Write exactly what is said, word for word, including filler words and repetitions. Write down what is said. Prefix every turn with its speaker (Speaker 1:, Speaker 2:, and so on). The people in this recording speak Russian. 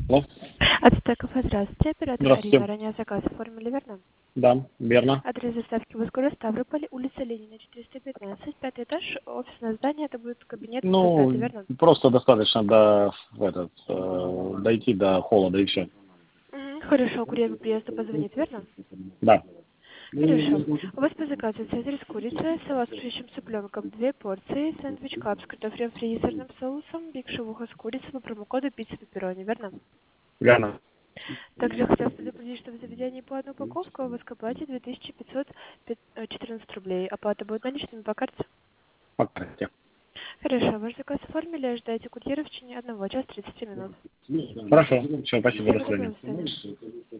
Speaker 1: Алло.
Speaker 2: Ацтеков, здравствуйте. Оператор
Speaker 1: Здравствуйте.
Speaker 2: Арина. Ранее заказ оформили, верно?
Speaker 1: Да, верно.
Speaker 2: Адрес доставки в город Ставрополь, улица Ленина, четыреста пятнадцать, пятый этаж, офисное здание, это будет кабинет сто пять,
Speaker 1: Ну,
Speaker 2: верно?
Speaker 1: просто достаточно до в этот э, дойти до холода и все.
Speaker 2: Мгм, хорошо, курьер по приезду позвонит, верно?
Speaker 1: Да.
Speaker 2: Хорошо. У вас по заказу цезарь с курицей, салат с сушащим цыпленком, две порции, сэндвич кап с картофелем фри и сырным соусом, биг шавуха с курицей по промокоду пицца пепперони, верно?
Speaker 1: Верно.
Speaker 2: Также хотел предупредить, что в заведении по одной упаковке у вас к оплате две тысячи пятьсот четырнадцать рублей. Оплата будет наличными по карте.
Speaker 1: Покажите.
Speaker 2: Хорошо, ваш заказ оформили, ожидайте курьера в течение одного часа тридцати минут.
Speaker 1: Хорошо. Все, спасибо, до
Speaker 2: Всего доброго,
Speaker 1: свидания.
Speaker 2: до свидания.